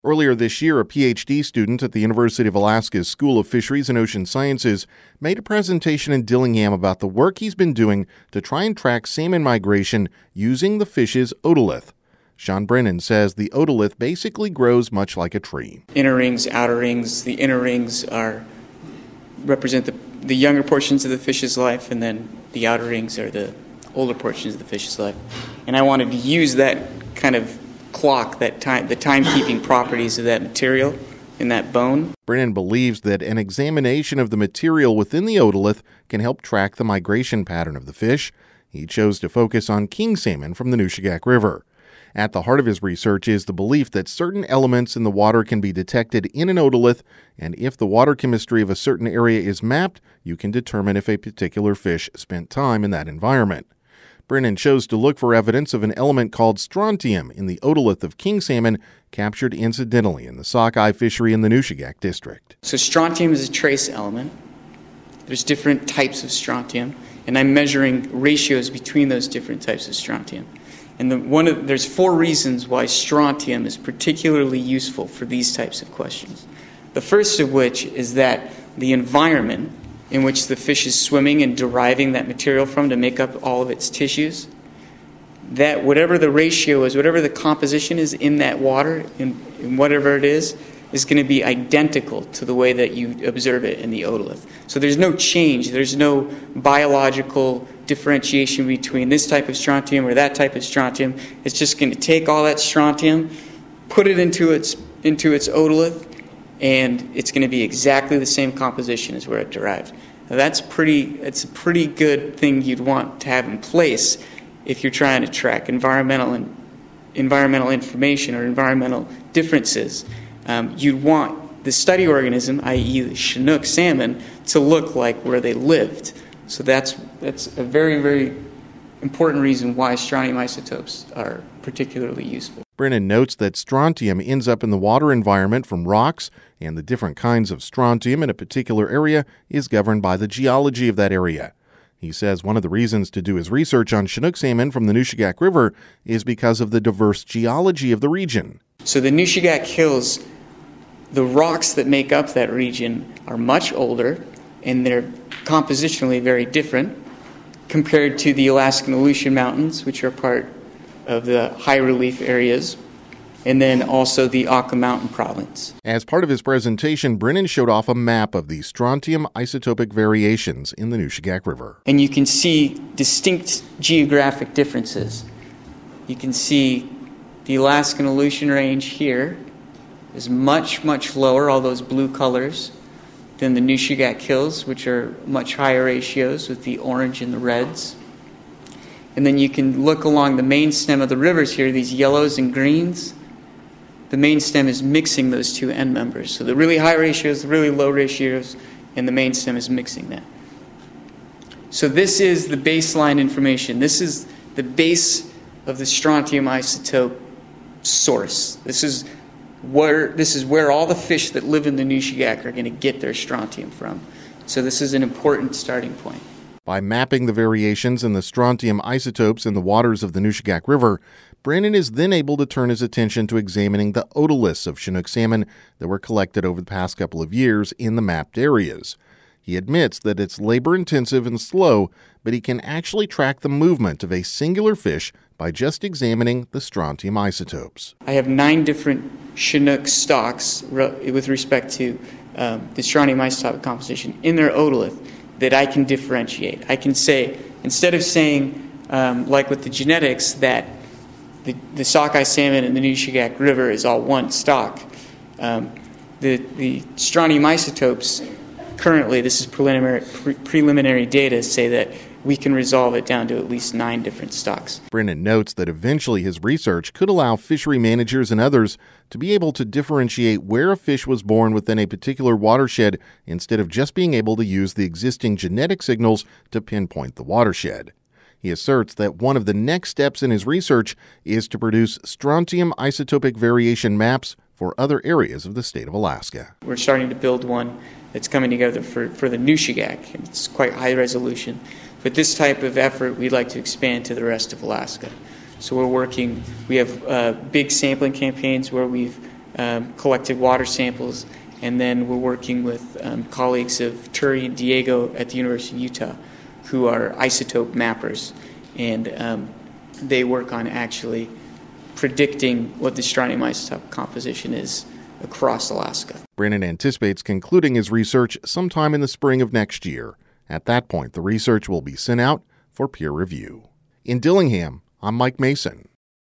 Earlier this year, a PhD student at the University of Alaska's School of Fisheries and Ocean Sciences made a presentation in Dillingham about the work he's been doing to try and track salmon migration using the fish's otolith. Sean Brennan says the otolith basically grows much like a tree. Inner rings, outer rings. The inner rings represent the younger portions of the fish's life, and then the outer rings are the older portions of the fish's life. And I wanted to use that kind of clock, the timekeeping properties of that material in that bone. Brennan believes that an examination of the material within the otolith can help track the migration pattern of the fish. He chose to focus on king salmon from the Nushagak River. At the heart of his research is the belief that certain elements in the water can be detected in an otolith, and if the water chemistry of a certain area is mapped, you can determine if a particular fish spent time in that environment. Brennan chose to look for evidence of an element called strontium in the otolith of king salmon, captured incidentally in the sockeye fishery in the Nushagak district. So strontium is a trace element. There's different types of strontium, and I'm measuring ratios between those different types of strontium. And there's 4 reasons why strontium is particularly useful for these types of questions. The first of which is that the environment in which the fish is swimming and deriving that material from to make up all of its tissues, that whatever the ratio is, whatever the composition is in that water, in whatever it is going to be identical to the way that you observe it in the otolith. So there's no change, there's no biological differentiation between this type of strontium or that type of strontium. It's just going to take all that strontium, put it into its otolith, and it's going to be exactly the same composition as where it derived. Now it's a pretty good thing you'd want to have in place if you're trying to track environmental information or environmental differences. You'd want the study organism, i.e. the Chinook salmon, to look like where they lived. So that's a very, very important reason why strontium isotopes are particularly useful. Brennan notes that strontium ends up in the water environment from rocks, and the different kinds of strontium in a particular area is governed by the geology of that area. He says one of the reasons to do his research on Chinook salmon from the Nushagak River is because of the diverse geology of the region. So the Nushagak Hills, the rocks that make up that region are much older, and they're compositionally very different compared to the Alaskan Aleutian Mountains, which are part of the high relief areas, and then also the Aka Mountain province. As part of his presentation, Brennan showed off a map of the strontium isotopic variations in the Nushagak River. And you can see distinct geographic differences. You can see the Alaskan Aleutian Range here is much, much lower, all those blue colors, than the Nushagak Hills, which are much higher ratios with the orange and the reds. And then you can look along the main stem of the rivers here, these yellows and greens. The main stem is mixing those two end members. So the really high ratios, the really low ratios, and the main stem is mixing that. So this is the baseline information. This is the base of the strontium isotope source. This is where all the fish that live in the Nushagak are going to get their strontium from. So this is an important starting point. By mapping the variations in the strontium isotopes in the waters of the Nushagak River, Brennan is then able to turn his attention to examining the otoliths of Chinook salmon that were collected over the past couple of years in the mapped areas. He admits that it's labor-intensive and slow, but he can actually track the movement of a singular fish by just examining the strontium isotopes. I have 9 different Chinook stocks with respect to the strontium isotopic composition in their otolith that I can differentiate. I can say, instead of saying, like with the genetics, that the sockeye salmon in the Nushagak River is all one stock, the strontium isotopes currently, this is preliminary data, say that we can resolve it down to at least 9 different stocks. Brennan notes that eventually his research could allow fishery managers and others to be able to differentiate where a fish was born within a particular watershed instead of just being able to use the existing genetic signals to pinpoint the watershed. He asserts that one of the next steps in his research is to produce strontium isotopic variation maps for other areas of the state of Alaska. We're starting to build one that's coming together for the Nushagak. It's quite high resolution. But this type of effort we'd like to expand to the rest of Alaska. So we have big sampling campaigns where we've collected water samples, and then we're working with colleagues of Turi and Diego at the University of Utah, who are isotope mappers, and they work on actually predicting what the strontium isotope composition is across Alaska. Brannon anticipates concluding his research sometime in the spring of next year. At that point, the research will be sent out for peer review. In Dillingham, I'm Mike Mason.